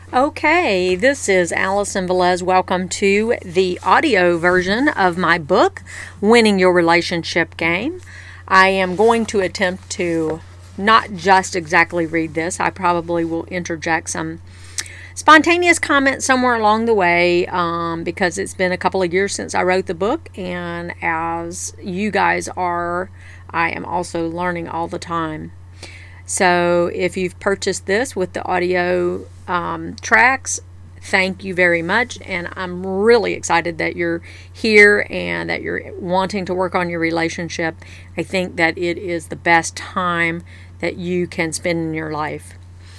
Okay, this is Allison Velez. Welcome to the audio version of my book, Winning Your Relationship Game. I am going to attempt to not just exactly read this. I probably will interject some spontaneous comments somewhere along the way because it's been a couple of years since I wrote the book, and as you guys are, I am also learning all the time. So if you've purchased this with the audio tracks, thank you very much. And I'm really excited that you're here and that you're wanting to work on your relationship. I think that it is the best time that you can spend in your life.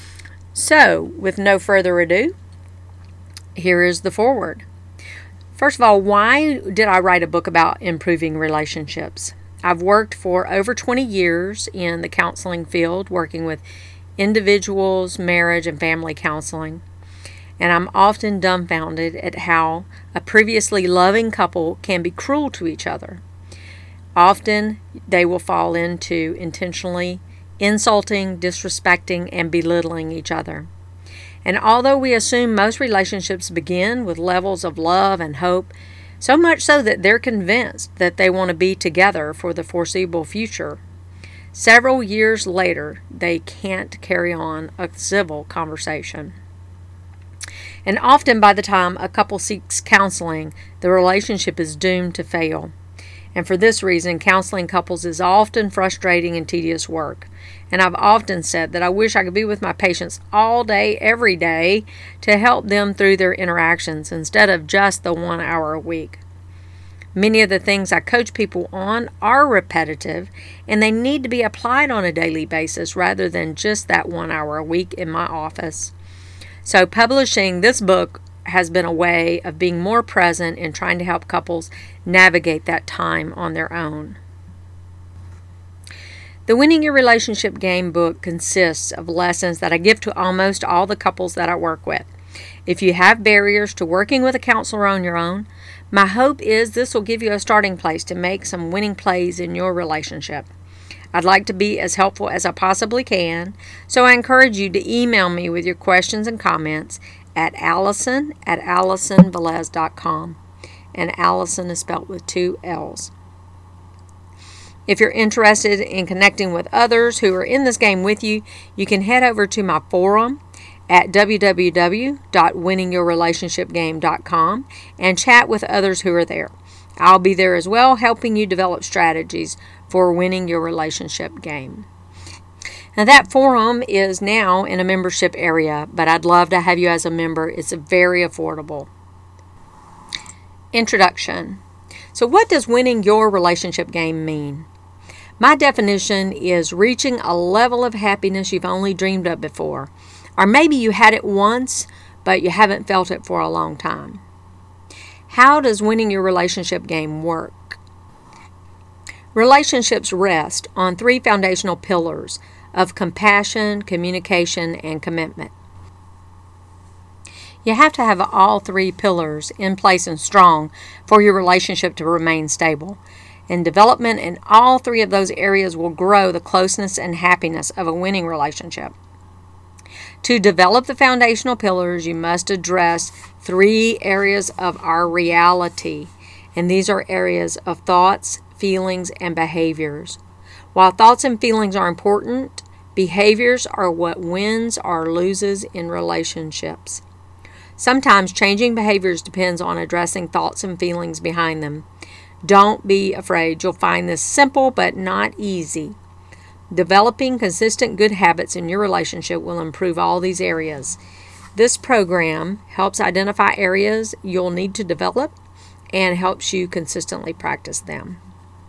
So with no further ado, here is the foreword. First of all, why did I write a book about improving relationships? I've worked for over 20 years in the counseling field, working with individuals, marriage, and family counseling. And I'm often dumbfounded at how a previously loving couple can be cruel to each other. Often they will fall into intentionally insulting, disrespecting, and belittling each other. And although we assume most relationships begin with levels of love and hope, so much so that they're convinced that they want to be together for the foreseeable future, several years later, they can't carry on a civil conversation. And often by the time a couple seeks counseling, the relationship is doomed to fail. And for this reason, counseling couples is often frustrating and tedious work. And I've often said that I wish I could be with my patients all day, every day, to help them through their interactions instead of just the 1 hour a week. Many of the things I coach people on are repetitive, and they need to be applied on a daily basis rather than just that 1 hour a week in my office. So publishing this book has been a way of being more present in trying to help couples navigate that time on their own. The Winning Your Relationship Game book consists of lessons that I give to almost all the couples that I work with. If you have barriers to working with a counselor on your own, my hope is this will give you a starting place to make some winning plays in your relationship. I'd like to be as helpful as I possibly can, so I encourage you to email me with your questions and comments at allison@allisonvelez.com. And Allison is spelled with 2 L's. If you're interested in connecting with others who are in this game with you, you can head over to my forum at www.winningyourrelationshipgame.com and chat with others who are there. I'll be there as well, helping you develop strategies for winning your relationship game. Now that forum is now in a membership area, but I'd love to have you as a member. It's very affordable. Introduction. So what does winning your relationship game mean? My definition is reaching a level of happiness you've only dreamed of before. Or maybe you had it once, but you haven't felt it for a long time. How does winning your relationship game work? Relationships rest on 3 foundational pillars of compassion, communication, and commitment. You have to have all 3 pillars in place and strong for your relationship to remain stable. And development in all 3 of those areas will grow the closeness and happiness of a winning relationship. To develop the foundational pillars, you must address 3 areas of our reality. And these are areas of thoughts, feelings, and behaviors. While thoughts and feelings are important, behaviors are what wins or loses in relationships. Sometimes changing behaviors depends on addressing thoughts and feelings behind them. Don't be afraid. You'll find this simple but not easy. Developing consistent good habits in your relationship will improve all these areas. This program helps identify areas you'll need to develop and helps you consistently practice them.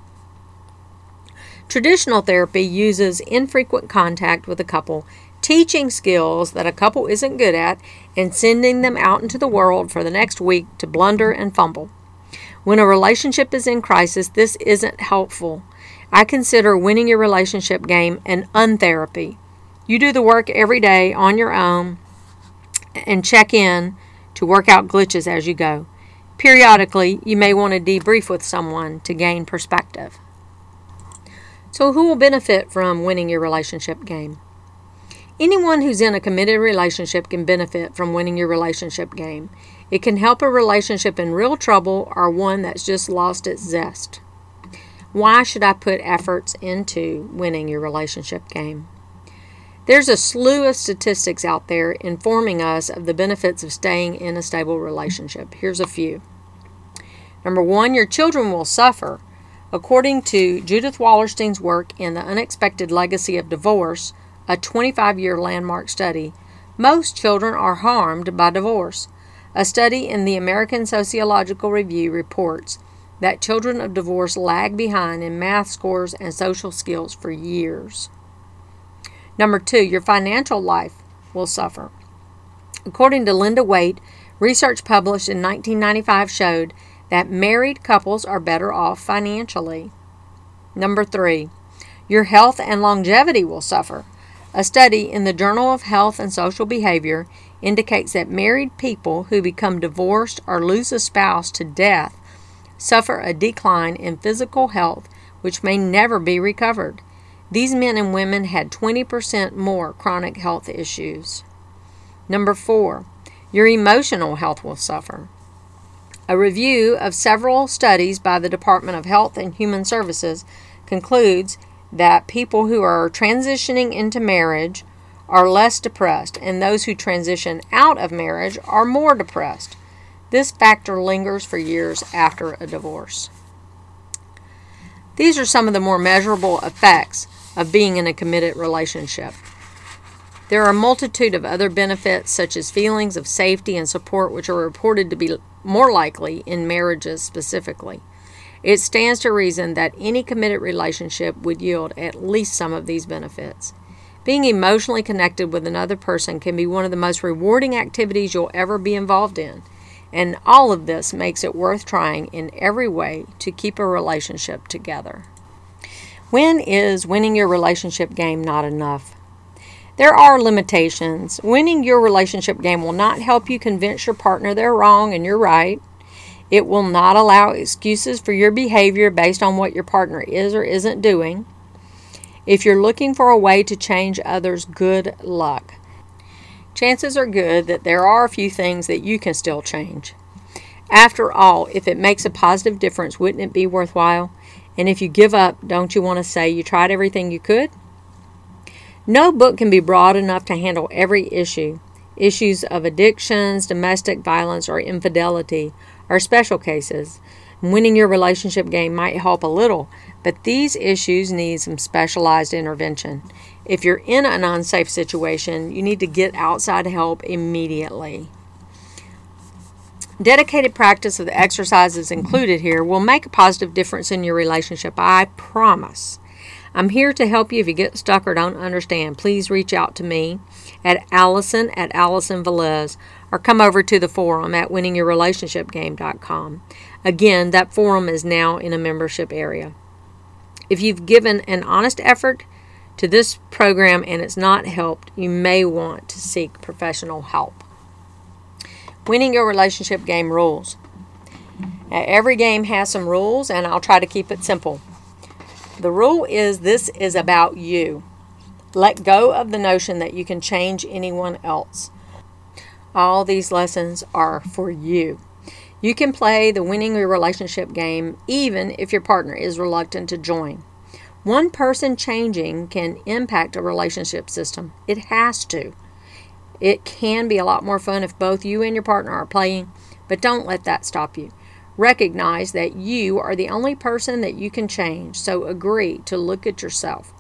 Traditional therapy uses infrequent contact with a couple, teaching skills that a couple isn't good at and sending them out into the world for the next week to blunder and fumble. When a relationship is in crisis, this isn't helpful. I consider winning your relationship game an untherapy. You do the work every day on your own and check in to work out glitches as you go. Periodically, you may want to debrief with someone to gain perspective. So who will benefit from winning your relationship game? Anyone who's in a committed relationship can benefit from winning your relationship game. It can help a relationship in real trouble or one that's just lost its zest. Why should I put efforts into winning your relationship game? There's a slew of statistics out there informing us of the benefits of staying in a stable relationship. Here's a few. Number 1, your children will suffer. According to Judith Wallerstein's work in The Unexpected Legacy of Divorce, a 25-year landmark study, most children are harmed by divorce. A study in the American Sociological Review reports that children of divorce lag behind in math scores and social skills for years. Number 2, your financial life will suffer. According to Linda Waite, research published in 1995 showed that married couples are better off financially. Number 3, your health and longevity will suffer. A study in the Journal of Health and Social Behavior indicates that married people who become divorced or lose a spouse to death suffer a decline in physical health which may never be recovered. These men and women had 20% more chronic health issues. Number 4, your emotional health will suffer. A review of several studies by the Department of Health and Human Services concludes that people who are transitioning into marriage are less depressed, and those who transition out of marriage are more depressed. This factor lingers for years after a divorce. These are some of the more measurable effects of being in a committed relationship. There are a multitude of other benefits, such as feelings of safety and support, which are reported to be more likely in marriages specifically. It stands to reason that any committed relationship would yield at least some of these benefits. Being emotionally connected with another person can be one of the most rewarding activities you'll ever be involved in, and all of this makes it worth trying in every way to keep a relationship together. When is winning your relationship game not enough? There are limitations. Winning your relationship game will not help you convince your partner they're wrong and you're right. It will not allow excuses for your behavior based on what your partner is or isn't doing. If you're looking for a way to change others, good luck. Chances are good that there are a few things that you can still change. After all, if it makes a positive difference, wouldn't it be worthwhile? And if you give up, don't you want to say you tried everything you could? No book can be broad enough to handle every issue. Issues of addictions, domestic violence, or infidelity are special cases. Winning your relationship game might help a little, but these issues need some specialized intervention. If you're in an unsafe situation, you need to get outside help immediately. Dedicated practice of the exercises included here will make a positive difference in your relationship, I promise. I'm here to help you if you get stuck or don't understand. Please reach out to me at Allison@AllisonVelez or come over to the forum at winningyourrelationshipgame.com. Again, that forum is now in a membership area. If you've given an honest effort to this program and it's not helped, you may want to seek professional help. Winning your relationship game rules. Now, every game has some rules, and I'll try to keep it simple. The rule is this is about you. Let go of the notion that you can change anyone else. All these lessons are for you. You can play the winning your relationship game even if your partner is reluctant to join. One person changing can impact a relationship system. It has to. It can be a lot more fun if both you and your partner are playing, but don't let that stop you. Recognize that you are the only person that you can change, so agree to look at yourself.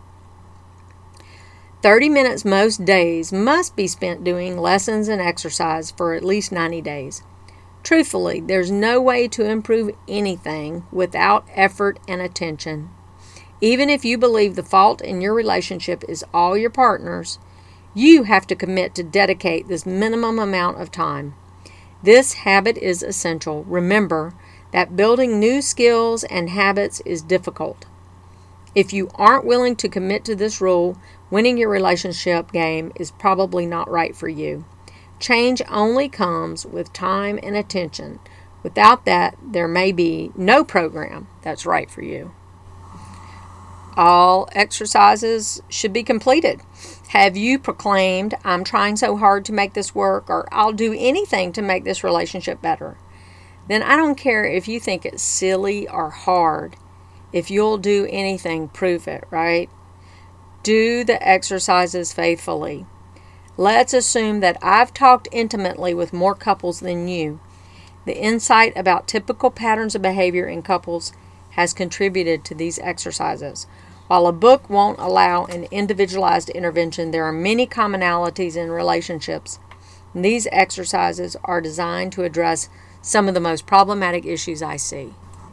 30 minutes most days must be spent doing lessons and exercise for at least 90 days. Truthfully, there's no way to improve anything without effort and attention. Even if you believe the fault in your relationship is all your partner's, you have to commit to dedicate this minimum amount of time. This habit is essential. Remember that building new skills and habits is difficult. If you aren't willing to commit to this rule, winning your relationship game is probably not right for you. Change only comes with time and attention. Without that, there may be no program that's right for you. All exercises should be completed. Have you proclaimed, I'm trying so hard to make this work, or I'll do anything to make this relationship better? Then I don't care if you think it's silly or hard. If you'll do anything, prove it, right? Do the exercises faithfully. Let's assume that I've talked intimately with more couples than you. The insight about typical patterns of behavior in couples has contributed to these exercises. While a book won't allow an individualized intervention, there are many commonalities in relationships. These exercises are designed to address some of the most problematic issues I see.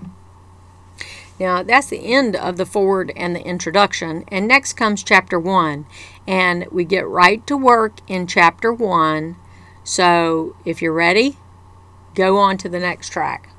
Now, that's the end of the foreword and the introduction. And next comes chapter 1. And we get right to work in chapter 1. So if you're ready, go on to the next track.